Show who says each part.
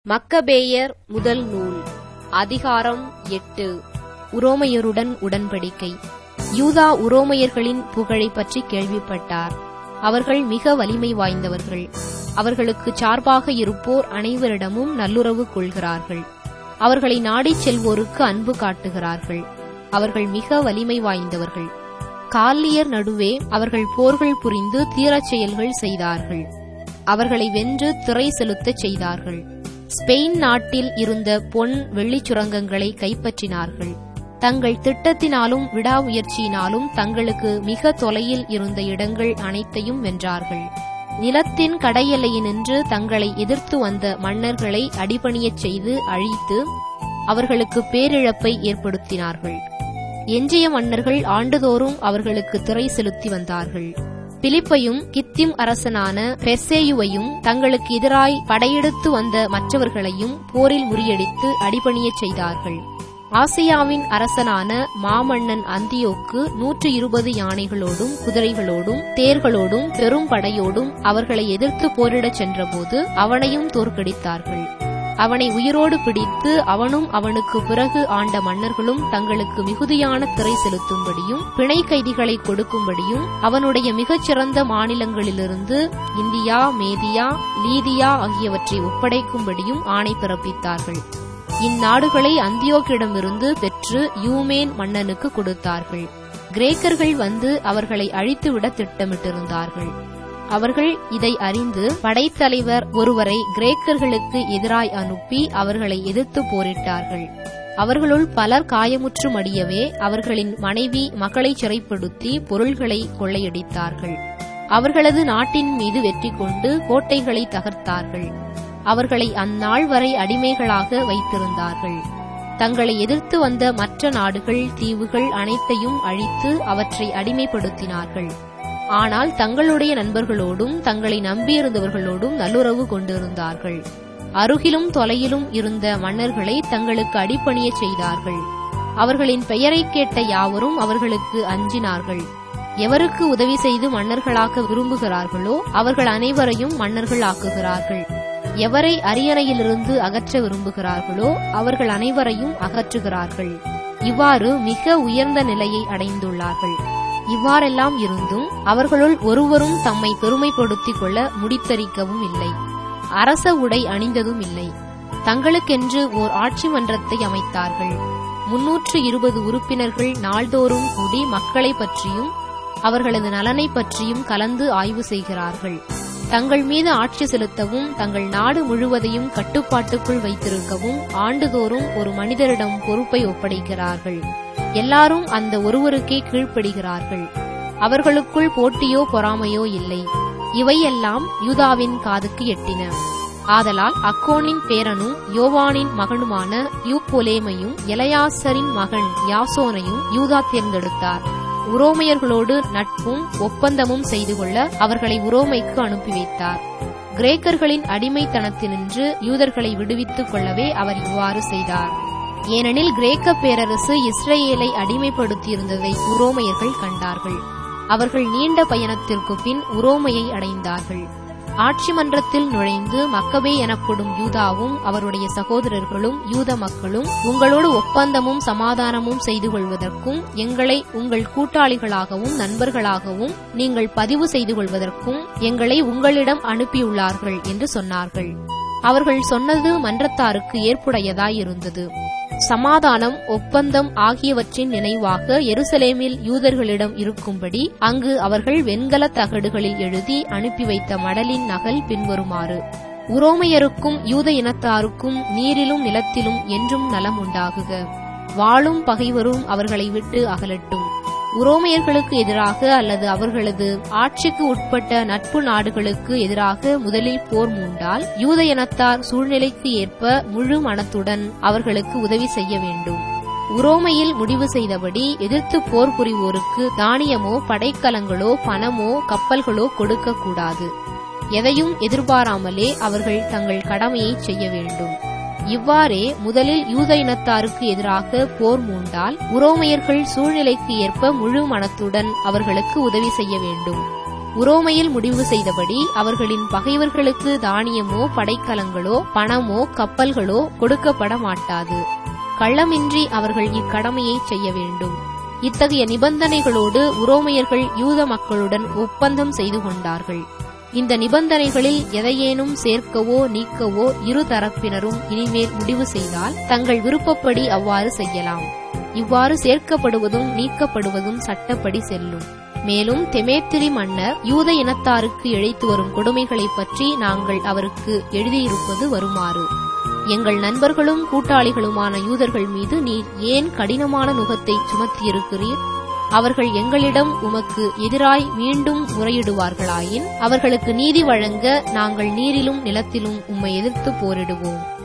Speaker 1: மக்கபேயர் முதல் நூல் அதிகாரம் 8. உரோமையருடன் உடன்படிக்கை. யூதா உரோமையர்களின் புகழைப் பற்றி கேள்விப்பட்டார். அவர்கள் மிக வலிமை வாய்ந்தவர்கள். அவர்களுக்கு சார்பாக இருப்போர் அனைவரிடமும் நல்லுறவு கொள்கிறார்கள். அவர்களை நாடிச் செல்வோருக்கு அன்பு காட்டுகிறார்கள். அவர்கள் மிக வலிமை வாய்ந்தவர்கள். கால்லியர் நடுவே அவர்கள் போர்கள் புரிந்து தீரச் செயல்கள் செய்தார்கள். அவர்களை வென்று திறை செலுத்தச் செய்தார்கள். ஸ்பெயின் நாட்டில் இருந்த பொன் வெள்ளிச் சுரங்கங்களை கைப்பற்றினார்கள். தங்கள் திட்டத்தினாலும் விடாமுயற்சியினாலும் தங்களுக்கு மிக தொலையில் இருந்த இடங்கள் அனைத்தையும் வென்றார்கள். நிலத்தின் கடையெல்லையினின்று தங்களை எதிர்த்து வந்த மன்னர்களை அடிபணியச் செய்து அழித்து அவர்களுக்கு பேரிழப்பை ஏற்படுத்தினார்கள். எஞ்சிய மன்னர்கள் ஆண்டுதோறும் அவர்களுக்கு திறை செலுத்தி வந்தார்கள். பிலிப்பையும் கித்திம் அரசனான பெர்சேயுவையும் தங்களுக்கு எதிராய் படையெடுத்து வந்த மற்றவர்களையும் போரில் முறியடித்து அடிபணியச் செய்தார்கள். ஆசியாவின் அரசனான மாமன்னன் அந்தியோக்கு 120 யானைகளோடும் குதிரைகளோடும் தேர்களோடும் பெரும் படையோடும் அவர்களை எதிர்த்து போரிடச் சென்றபோது அவனையும் தோற்கடித்தார்கள். அவனை உயிரோடு பிடித்து அவனும் அவனுக்கு பிறகு ஆண்ட மன்னர்களும் தங்களுக்கு மிகுதியான திறை செலுத்தும்படியும் பிணை கைதிகளை கொடுக்கும்படியும் அவனுடைய மிகச்சிறந்த மாநிலங்களிலிருந்து இந்தியா, மேதியா, லீதியா ஆகியவற்றை ஒப்படைக்கும்படியும் ஆணை பிறப்பித்தார்கள். இந்நாடுகளை அந்தியோக்கிடமிருந்து பெற்று யூமேன் மன்னனுக்கு கொடுத்தார்கள். கிரேக்கர்கள் வந்து அவர்களை அழித்துவிட திட்டமிட்டிருந்தார்கள். அவர்கள் இதை அறிந்து படைத்தலைவர் ஒருவரை கிரேக்கர்களுக்கு எதிராய் அனுப்பி அவர்களை எதிர்த்து போரிட்டார்கள். அவர்களுள் பலர் காயமுற்று மடியவே அவர்களின் மனைவி மக்களை சிறைப்படுத்தி பொருள்களை கொள்ளையடித்தார்கள். அவர்களது நாட்டின் மீது வெற்றி கொண்டு கோட்டைகளை தகர்த்தார்கள். அவர்களை அந்நாள் வரை அடிமைகளாக வைத்திருந்தார்கள். தங்களை எதிர்த்து வந்த மற்ற நாடுகள், தீவுகள் அனைத்தையும் அழித்து அவற்றை அடிமைப்படுத்தினார்கள். ஆனால் தங்களுடைய நண்பர்களோடும் தங்களை நம்பியிருந்தவர்களோடும் நல்லுறவு கொண்டிருந்தார்கள். அருகிலும் தொலையிலும் இருந்த மன்னர்களை தங்களுக்கு அடிபணியச் செய்தார்கள். அவர்களின் பெயரைக் கேட்ட யாவரும் அவர்களுக்கு அஞ்சினார்கள். எவருக்கு உதவி செய்து மன்னர்களாக்க விரும்புகிறார்களோ அவர்கள் அனைவரையும் மன்னர்கள் ஆக்குகிறார்கள். எவரை அரியணையிலிருந்து அகற்ற விரும்புகிறார்களோ அவர்கள் அனைவரையும் அகற்றுகிறார்கள். இவ்வாறு மிக உயர்ந்த நிலையை அடைந்துள்ளார்கள். இவ்வாறெல்லாம் இருந்தும் அவர்களுள் ஒருவரும் தம்மை பெருமைப்படுத்திக் கொள்ள முடித்தரிக்கவும் இல்லை. அரச உடை அணிந்ததும் இல்லை. தங்களுக்கென்று ஓர் ஆட்சி மன்றத்தை அமைத்தார்கள். 320 உறுப்பினர்கள் நாள்தோறும் கூடி மக்களை பற்றியும் அவர்களது நலனை பற்றியும் கலந்து ஆய்வு செய்கிறார்கள். தங்கள் மீது ஆட்சி செலுத்தவும் தங்கள் நாடு முழுவதையும் கட்டுப்பாட்டுக்குள் வைத்திருக்கவும் ஆண்டுதோறும் ஒரு மனிதரிடம் பொறுப்பை ஒப்படைக்கிறார்கள். எல்லாரும் அந்த ஒருவருக்கே கீழ்ப்படுகிறார்கள். அவர்களுக்குள் போட்டியோ பொறாமையோ இல்லை. இவையெல்லாம் யூதாவின் காதுக்கு எட்டின. ஆதலால் அக்கோனின் பேரனும் யோவானின் மகனுமான யூப்பொலேமையும் எலயாசரின் மகன் யாசோனையும் யூதா தேர்ந்தெடுத்தார். உரோமையர்களோடு நட்பும் ஒப்பந்தமும் செய்து கொள்ள அவர்களை உரோமைக்கு அனுப்பி வைத்தார். கிரேக்கர்களின் அடிமைத்தனத்தினின்று யூதர்களை விடுவித்துக் கொள்ளவே அவர் இவ்வாறு செய்தார். ஏனெனில் கிரேக்க பேரரசு இஸ்ரேலை அடிமைப்படுத்தியிருந்ததை உரோமையர்கள் கண்டார்கள். அவர்கள் நீண்ட பயணத்திற்கு பின் உரோமையை அடைந்தார்கள். ஆட்சி மன்றத்தில் நுழைந்து மக்கபே எனப்படும் யூதாவும் அவருடைய சகோதரர்களும் யூத மக்களும் உங்களோடு ஒப்பந்தமும் சமாதானமும் செய்து கொள்வதற்கும் எங்களை உங்கள் கூட்டாளிகளாகவும் நண்பர்களாகவும் நீங்கள் பதிவு செய்து கொள்வதற்கும் எங்களை உங்களிடம் அனுப்பியுள்ளார்கள் என்று சொன்னார்கள். அவர்கள் சொன்னது மன்றத்தாருக்கு ஏற்புடையதாயிருந்தது. சமாதானம், ஒப்பந்தம் ஆகியவற்றின் நினைவாக எருசலேமில் யூதர்களிடம் இருக்கும்படி அங்கு அவர்கள் வெண்கலத் தகடுகளில் எழுதி அனுப்பி வைத்த மடலின் நகல் பின்வருமாறு: உரோமையருக்கும் யூத இனத்தாருக்கும் நீரிலும் நிலத்திலும் என்றும் நலம் உண்டாகுக. வாளும் பகைவரும் அவர்களை விட்டு அகலட்டும். உரோமையர்களுக்கு எதிராக அல்லது அவர்களது ஆட்சிக்கு உட்பட்ட நட்பு நாடுகளுக்கு எதிராக முதலில் போர் மூண்டால் யூத இனத்தார் சூழ்நிலைக்கு ஏற்ப முழு மனத்துடன் அவர்களுக்கு உதவி செய்ய வேண்டும். உரோமையில் முடிவு செய்தபடி எதிர்த்து போர் புரிவோருக்கு தானியமோ படைக்கலங்களோ பணமோ கப்பல்களோ கொடுக்கக்கூடாது. எதையும் எதிர்பாராமலே அவர்கள் தங்கள் கடமையை செய்ய வேண்டும். இவ்வாறே முதலில் யூத இனத்தாருக்கு எதிராக போர் மூண்டால் உரோமையர்கள் சூழ்நிலைக்கு ஏற்ப முழு மனத்துடன் அவர்களுக்கு உதவி செய்ய வேண்டும். உரோமையில் முடிவு செய்தபடி அவர்களின் பகைவர்களுக்கு தானியமோ படைக்கலங்களோ பணமோ கப்பல்களோ கொடுக்கப்பட மாட்டாது. கள்ளமின்றி அவர்கள் இக்கடமையை செய்ய வேண்டும். இத்தகைய நிபந்தனைகளோடு உரோமையர்கள் யூத மக்களுடன் ஒப்பந்தம் செய்து கொண்டார்கள். இந்த நிபந்தனைகளில் எதையேனும் சேர்க்கவோ நீக்கவோ இரு தரப்பினரும் இனிமேல் முடிவு செய்தால் தங்கள் விருப்பப்படி அவ்வாறு செய்யலாம். இவ்வாறு சேர்க்கப்படுவதும் நீக்கப்படுவதும் சட்டப்படி செல்லும். மேலும் தெமேத்திரி மன்னர் யூத இனத்தாருக்கு இழைத்து வரும் கொடுமைகளைப் பற்றி நாங்கள் அவருக்கு எழுதியிருப்பது வருமாறு: எங்கள் நண்பர்களும் கூட்டாளிகளுமான யூதர்கள் மீது நீர் ஏன் கடினமான நுகத்தை சுமத்தியிருக்கிறீர்? அவர்கள் எங்களிடம் உமக்கு எதிராய் மீண்டும் முறையிடுவார்களாயின் அவர்களுக்கு நீதி வழங்க நாங்கள் நீரிலும் நிலத்திலும் உம்மை எதிர்த்து போரிடுவோம்.